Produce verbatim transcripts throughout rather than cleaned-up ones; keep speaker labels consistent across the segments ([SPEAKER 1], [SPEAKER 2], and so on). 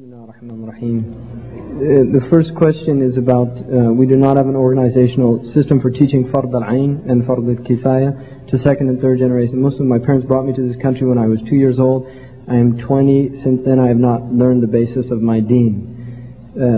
[SPEAKER 1] Bismillahirrahmanirrahim. Uh, the first question is about, uh, we do not have an organizational system for teaching Fard al-Ain and Fard al-Kifaya to second and third generation Muslims. My parents brought me to this country when I was two years old. I am twenty. Since then I have not learned the basis of my deen.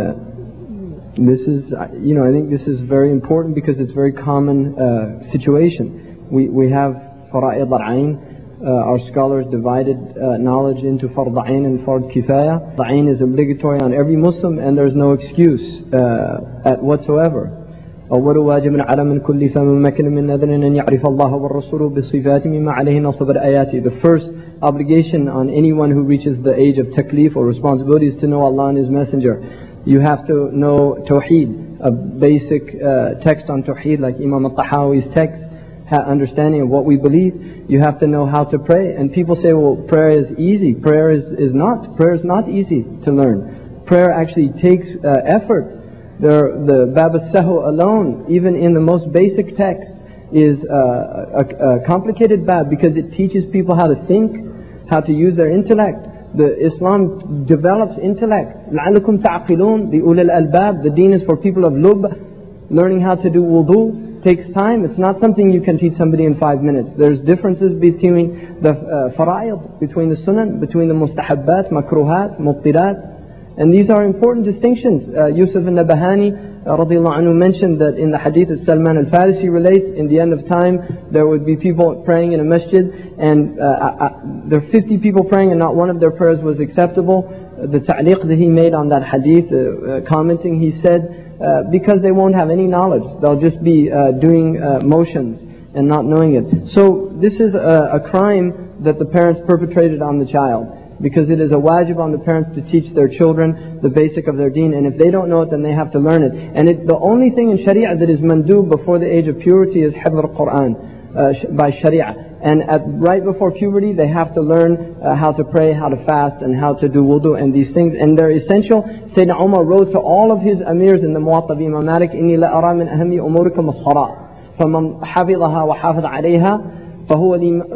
[SPEAKER 1] Uh, this is, you know, I think this is very important because it's a very common uh, situation. We, we have Fara'id al-Ain. Uh, our scholars divided uh, knowledge into Fard Ain and Fard Kifaya. The Ain is obligatory on every Muslim and there's no excuse uh, at whatsoever. أول واجب على من كل فم مكن من نذر أن يعرف الله والرسول بالصفات مما عليه نصب الآيات. The first obligation on anyone who reaches the age of taklif or responsibility is to know Allah and His Messenger. You have to know Tawheed, a basic uh, text on Tawheed like Imam al-Tahawi's text, understanding of what we believe. You have to know how to pray. And people say, well, prayer is easy. Prayer is, is not. Prayer is not easy to learn. Prayer actually takes uh, effort. There, the Bab al-Sahu alone, even in the most basic text, is uh, a, a complicated bab because it teaches people how to think, how to use their intellect. The Islam develops intellect. لَعَلَّكُمْ تَعْقِلُونَ The ulul albab, the deen is for people of lub. Learning how to do wudu takes time. It's not something you can teach somebody in five minutes. There's differences between the uh, fara'id, between the sunan, between the mustahabbat, makruhat, mubtilat. And these are important distinctions. Uh, Yusuf al-Nabahani uh, radiallahu anhu mentioned that in the hadith that Salman al-Farisi relates, in the end of time there would be people praying in a masjid and uh, uh, there are fifty people praying and not one of their prayers was acceptable. Uh, the ta'liq that he made on that hadith, uh, uh, commenting, he said, Uh, because they won't have any knowledge. They'll just be uh, doing uh, motions and not knowing it. So this is a, a crime that the parents perpetrated on the child, because it is a wajib on the parents to teach their children the basic of their deen, and if they don't know it then they have to learn it. And it, the only thing in Sharia that is mandub before the age of purity is hifz al-Quran uh, by Sharia. And at, right before puberty, they have to learn uh, how to pray, how to fast, and how to do wudu and these things. And they're essential. Sayyidina Umar wrote to all of his amirs in the Muwatta of Imam Malik, إِنِّي لَأَرَى مِنْ أَهَمِّ أُمُورِكُمُ الصَّلَاةِ فَمَنْ حَفِظَهَا وَحَافِظَ عَلَيْهَا فَهُوَ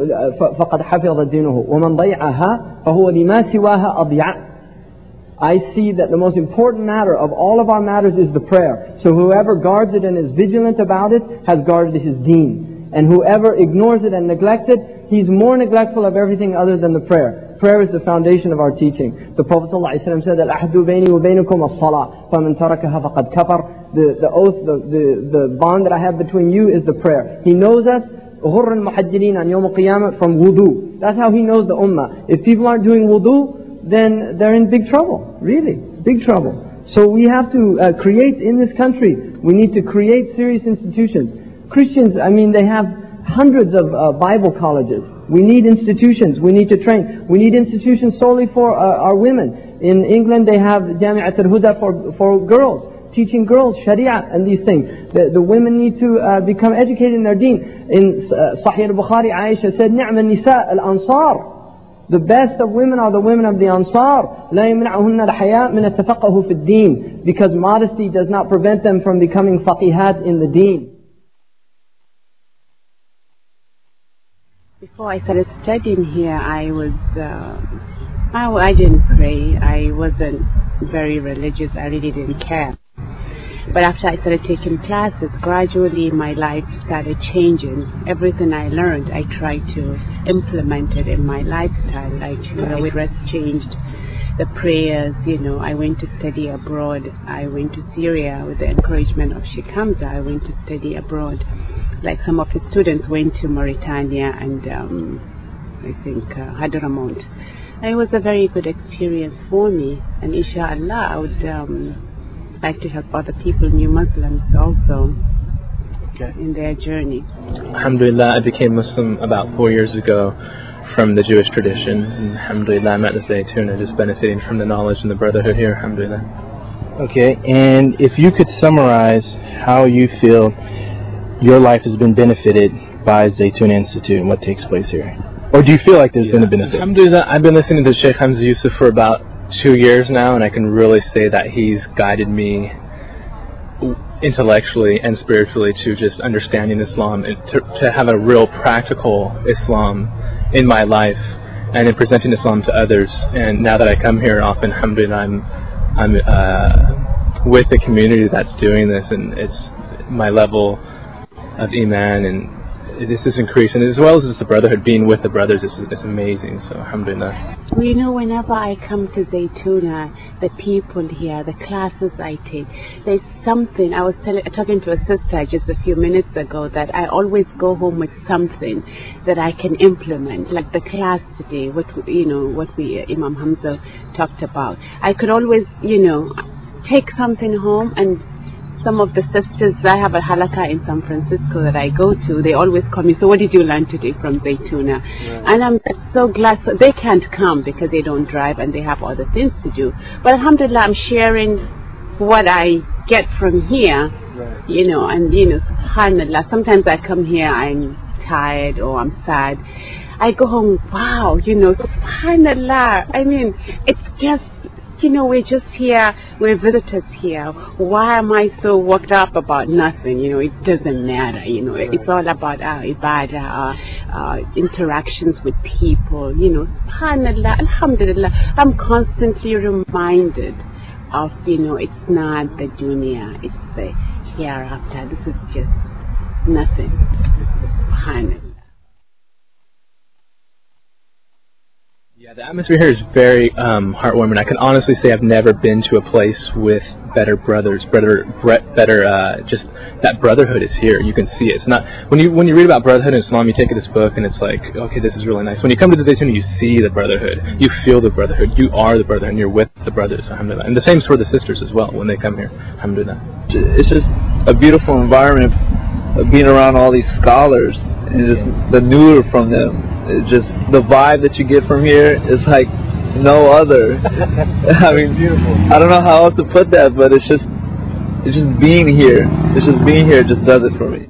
[SPEAKER 1] فَقَدْ حَفِظَ دِينُهُ وَمَنْ ضَيْعَهَا فَهُوَ لِمَا سِوَاهَا أَضْيَعَ. I see that the most important matter of all of our matters is the prayer. So whoever guards it and is vigilant about it has guarded his deen. And whoever ignores it and neglects it, he's more neglectful of everything other than the prayer. Prayer is the foundation of our teaching. The Prophet ﷺ said, الْأَحْدُ بَيْنِي وَبَيْنِكُمْ الصَّلَاةِ فَمَنْ تَرَكَهَا فَقَدْ كَفَرَ. The, the oath, the, the, the bond that I have between you is the prayer. He knows us, غُرًّا مُحَجِّلِينَ عَنْ يَوْمِ الْقِيَامَةِ from wudu. That's how he knows the ummah. If people aren't doing wudu, then they're in big trouble. Really, big trouble. So we have to uh, create in this country, we need to create serious institutions. Christians, I mean, they have hundreds of uh, Bible colleges. We need institutions. We need to train. We need institutions solely for uh, our women. In England, they have Jami'at al-Huda for, for girls, teaching girls Sharia and these things. The, the women need to uh, become educated in their deen. In uh, Sahih al-Bukhari, Aisha said, نِعْمَ النِّسَاء الْأَنصَارِ. The best of women are the women of the Ansar. لَا يَمْنَعُهُنَّ الْحَيَاء مِنَ التَّفَقَّهُ فِي الدِّينِ. Because modesty does not prevent them from becoming faqihat in the deen.
[SPEAKER 2] Before I started studying here, I was, uh, I, I didn't pray. I wasn't very religious. I really didn't care. But after I started taking classes, gradually my life started changing. Everything I learned, I tried to implement it in my lifestyle. Like, you know, my dress changed, the prayers, you know, I went to study abroad. I went to Syria with the encouragement of Sheikh Hamza. I went to study abroad. Like some of his students went to Mauritania and um, I think uh, Hadramaut. And it was a very good experience for me. And inshallah, I would um, like to help other people, new Muslims also, okay, in their journey.
[SPEAKER 3] Alhamdulillah, I became Muslim about four years ago from the Jewish tradition. And alhamdulillah, I'm at the Zaytuna, just benefiting from the knowledge and the brotherhood here. Alhamdulillah.
[SPEAKER 4] Okay, and if you could summarize how you feel your life has been benefited by Zaytuna Institute and what takes place here. Or do you feel like there's yeah. been a benefit?
[SPEAKER 3] Alhamdulillah, I've been listening to Sheikh Hamza Yusuf for about two years now, and I can really say that he's guided me intellectually and spiritually to just understanding Islam and to, to have a real practical Islam in my life. and in presenting Islam to others. And now that I come here often, alhamdulillah, I'm, I'm uh, with the community that's doing this, and it's my level of iman and this is increasing, as well as the brotherhood, being with the brothers is, is amazing. So alhamdulillah.
[SPEAKER 2] Well, you know, whenever I come to Zaytuna, the people here, the classes I take, there's something. I was telling, talking to a sister just a few minutes ago that I always go home with something that I can implement, like the class today, what you know, what we Imam Hamza talked about. I could always, you know, take something home. And some of the sisters, I have a halakha in San Francisco that I go to, they always call me, so what did you learn today from Zaytuna? Yeah. And I'm so glad. So they can't come because they don't drive and they have other things to do. But alhamdulillah, I'm sharing what I get from here, right. you know, and, you know, subhanallah, sometimes I come here, I'm tired or I'm sad. I go home, wow, you know, subhanallah. I mean, it's just, you know, we're just here, we're visitors here. Why am I so worked up about nothing? You know, it doesn't matter. You know, right. It's all about our ibadah, our, our interactions with people. You know, subhanallah, alhamdulillah. I'm constantly reminded of, you know, it's not the dunya, it's the hereafter. This is just nothing. Subhanallah.
[SPEAKER 3] Yeah, the atmosphere here is very um, heartwarming. I can honestly say I've never been to a place with better brothers, better, better. Uh, just that brotherhood is here. You can see it. It's not when you when you read about brotherhood in Islam, you take this book and it's like, okay, this is really nice. When you come to the Zaytuna, you see the brotherhood. You feel the brotherhood. You are the brother, and you're with the brothers. Alhamdulillah. And the same for the sisters as well when they come here. Alhamdulillah.
[SPEAKER 5] It's just a beautiful environment of being around all these scholars and just the nur from them. It's just the vibe that you get from here is like no other. I mean, beautiful. I don't know how else to put that, but it's just it's just being here. It's just being here just does it for me.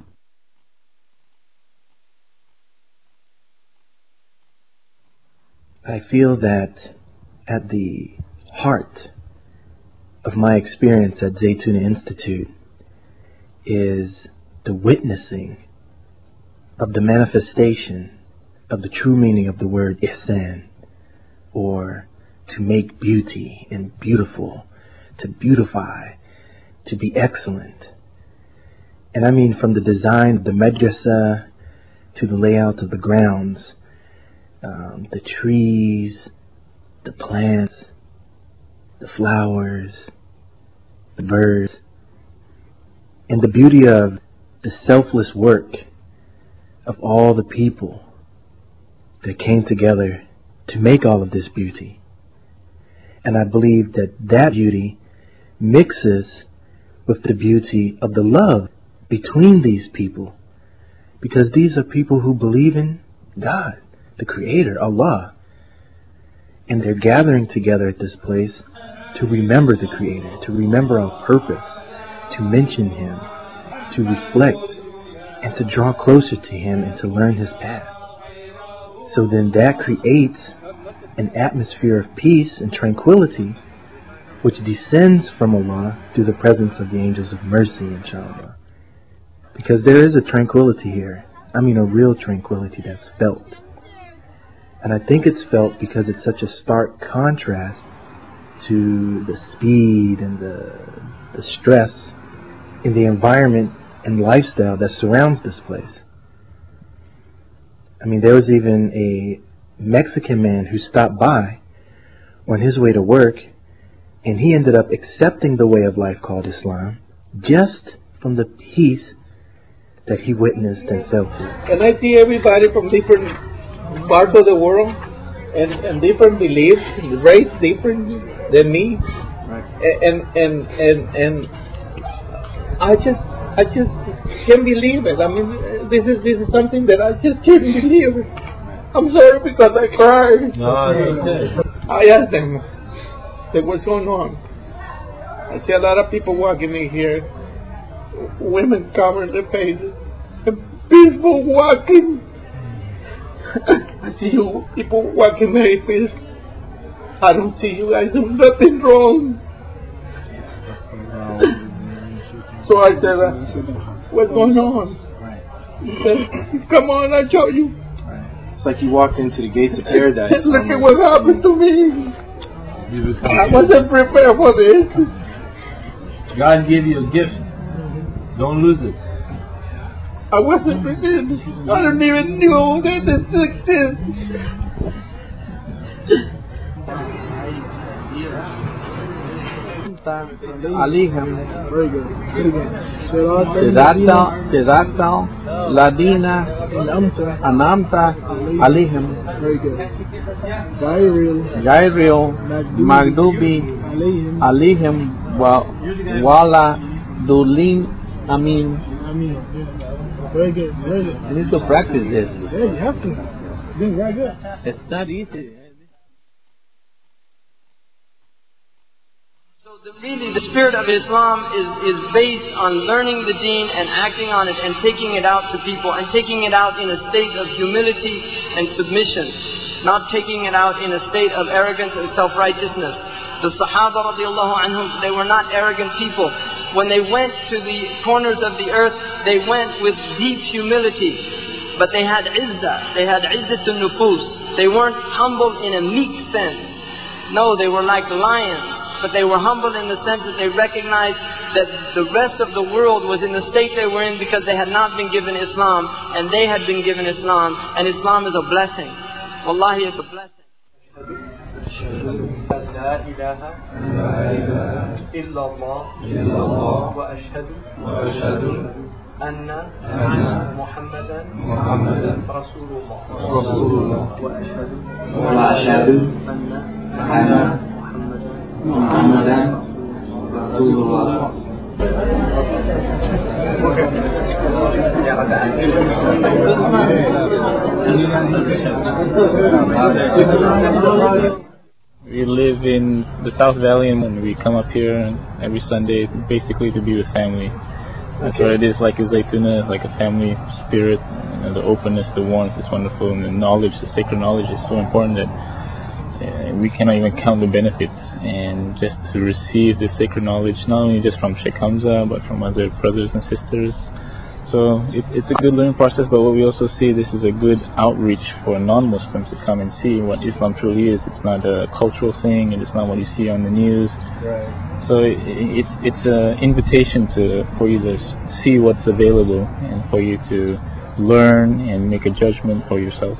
[SPEAKER 4] I feel that at the heart of my experience at Zaytuna Institute is the witnessing of the manifestation of the true meaning of the word ihsan, or to make beauty and beautiful, to beautify, to be excellent. And I mean from the design of the madrasa to the layout of the grounds, um, the trees, the plants, the flowers, the birds, and the beauty of the selfless work of all the people that came together to make all of this beauty. And I believe that that beauty mixes with the beauty of the love between these people, because these are people who believe in God, the Creator, Allah, and they're gathering together at this place to remember the Creator, to remember our purpose, to mention Him, to reflect, and to draw closer to Him and to learn His path. So then that creates an atmosphere of peace and tranquility which descends from Allah through the presence of the angels of mercy, inshallah. Because there is a tranquility here. I mean a real tranquility that's felt. And I think it's felt because it's such a stark contrast to the speed and the, the stress in the environment and lifestyle that surrounds this place. I mean, there was even a Mexican man who stopped by on his way to work, and he ended up accepting the way of life called Islam just from the peace that he witnessed and felt it.
[SPEAKER 6] And I see everybody from different parts of the world and, and different beliefs, race different than me, right. and and and and I just I just can't believe it. I mean, this is this is something that I just can't believe it. I'm sorry because I cried. No, no. I asked them, said, what's going on? I see a lot of people walking in here, women covering their faces, and people walking. I see you people walking very fast. I don't see you guys doing nothing wrong. So I said, uh, what's going on? He said, come on, I'll show you. So
[SPEAKER 4] like you walked into the gates of paradise.
[SPEAKER 6] Look at what happened to me. I wasn't prepared for this.
[SPEAKER 7] God gave you a gift. Don't lose it.
[SPEAKER 6] I wasn't prepared. I don't even know that this exists. عليهم صراط صراط الذين أنعمت عليهم غير المغضوب عليهم ولا الضالين. Amin. Very good. Very good. You need to practice this. Yeah, you have to. Doing very good. It's not easy.
[SPEAKER 8] So the, really the spirit of Islam is, is based on learning the deen and acting on it and taking it out to people and taking it out in a state of humility and submission, not taking it out in a state of arrogance and self-righteousness. The Sahaba radiallahu anhum, they were not arrogant people. When they went to the corners of the earth, they went with deep humility. But they had izzah, they had izzatun nufus. They weren't humble in a meek sense. No, they were like lions. But they were humble in the sense that they recognized that the rest of the world was in the state they were in because they had not been given Islam, and they had been given Islam, and Islam is a blessing. Wallahi, it's a blessing.
[SPEAKER 9] لا إله إلا الله وأشهد أن محمدا رسول الله وأشهد أن محمدا رسول الله.
[SPEAKER 10] We live in the South Valley, and we come up here every Sunday basically to be with family. That's what it is, like a Zaytuna, like a family spirit. You know, the openness, the warmth is wonderful, and the knowledge, the sacred knowledge is so important that uh, we cannot even count the benefits. And just to receive the sacred knowledge, not only just from Sheikh Hamza, but from other brothers and sisters. So it, it's a good learning process, but what we also see, this is a good outreach for non-Muslims to come and see what Islam truly is. It's not a cultural thing, and it's not what you see on the news.
[SPEAKER 4] Right.
[SPEAKER 10] So it, it, it's it's an invitation to for you to see what's available and for you to learn and make a judgment for yourself.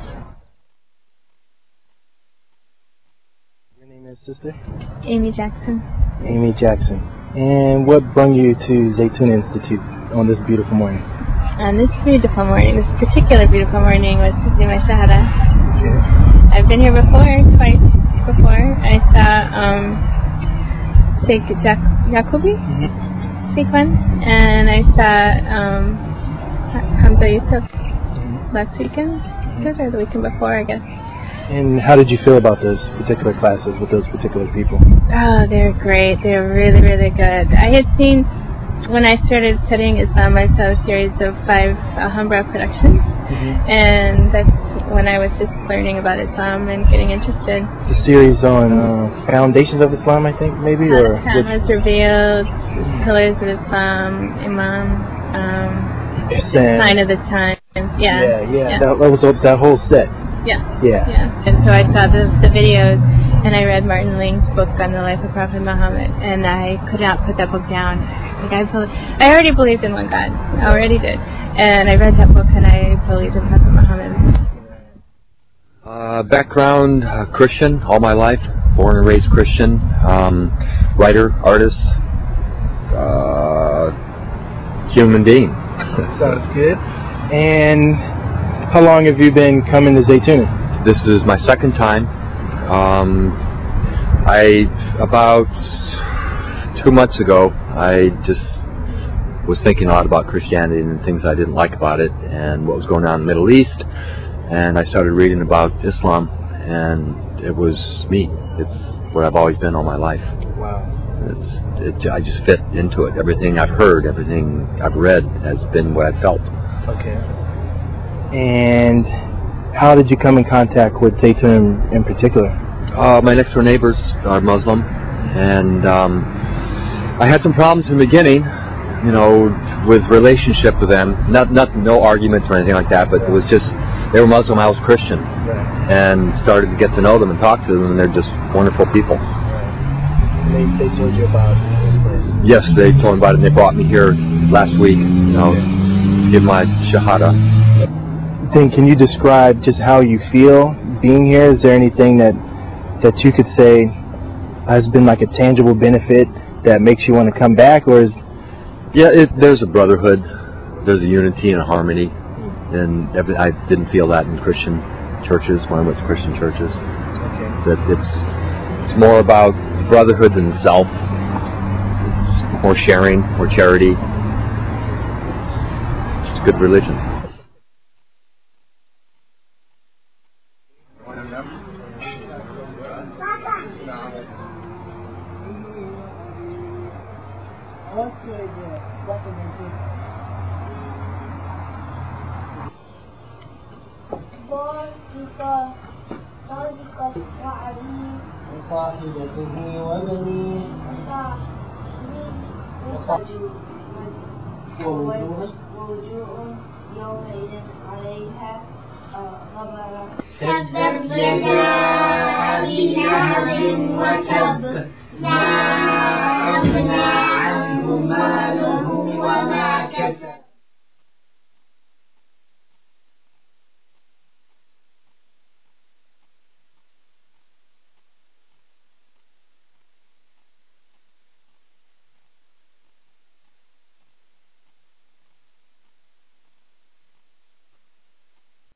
[SPEAKER 4] Your name is, sister?
[SPEAKER 11] Amy Jackson.
[SPEAKER 4] Amy Jackson. And what brought you to Zaytuna Institute on this beautiful morning?
[SPEAKER 11] On this beautiful morning, this particular beautiful morning was to do my Shahada.
[SPEAKER 4] Okay.
[SPEAKER 11] I've been here before, twice before. I saw um, Sheikh Jak- Yaqubi
[SPEAKER 4] Mm-hmm.
[SPEAKER 11] speak once, and I saw um, Hamza Yusuf mm-hmm. last weekend, mm-hmm. or the weekend before, I guess.
[SPEAKER 4] And how did you feel about those particular classes with those particular people?
[SPEAKER 11] Oh, they're great. They're really, really good. I had seen, when I started studying Islam, I saw a series of five Alhambra productions, mm-hmm. and that's when I was just learning about Islam and getting interested.
[SPEAKER 4] The series on uh, Foundations of Islam, I think, maybe?
[SPEAKER 11] How
[SPEAKER 4] or
[SPEAKER 11] Islam was revealed, Pillars of Islam, Imam, um, Sign of the Times. Yeah,
[SPEAKER 4] yeah, yeah.
[SPEAKER 11] yeah.
[SPEAKER 4] That, that was that whole set.
[SPEAKER 11] Yeah.
[SPEAKER 4] Yeah.
[SPEAKER 11] Yeah. And so I saw the, the videos, and I read Martin Ling's book on the life of Prophet Muhammad, and I could not put that book down. Like I, believe, I already believed in one God. I already did. And I read that book, and I believed in Prophet Muhammad.
[SPEAKER 12] Uh, background, uh, Christian all my life, born and raised Christian, um, writer, artist, uh, human being.
[SPEAKER 4] Sounds good. And how long have you been coming to Zaytuna?
[SPEAKER 12] This is my second time. Um, I, about two months ago, I just was thinking a lot about Christianity and things I didn't like about it and what was going on in the Middle East. And I started reading about Islam, and it was me. It's what I've always been all my life.
[SPEAKER 4] Wow.
[SPEAKER 12] It's, it, I just fit into it. Everything I've heard, everything I've read has been what I felt.
[SPEAKER 4] Okay. And how did you come in contact with Zaytuna in particular?
[SPEAKER 12] Uh, my next door neighbors are Muslim, and um, I had some problems in the beginning, you know, with relationship with them. Not, not, no arguments or anything like that, but it was just they were Muslim, I was Christian,
[SPEAKER 4] Right.
[SPEAKER 12] and started to get to know them and talk to them, and they're just wonderful people.
[SPEAKER 4] They, they told you about this place.
[SPEAKER 12] Yes, they told me about it, and they brought me here last week, you know, to give my shahada.
[SPEAKER 4] Then can you describe just how you feel being here? Is there anything that that you could say has been like a tangible benefit that makes you want to come back, or is
[SPEAKER 12] Yeah, it, there's a brotherhood, there's a unity and a harmony, and every, I didn't feel that in Christian churches when I went to Christian churches.
[SPEAKER 4] okay.
[SPEAKER 12] That it's it's more about brotherhood than self. It's more sharing, more charity. It's just good religion.
[SPEAKER 9] وصاحبته وبنيه
[SPEAKER 13] ووجوه يومئذ عليها غبرة تبت يدا أبي لهب وتب ما أغنى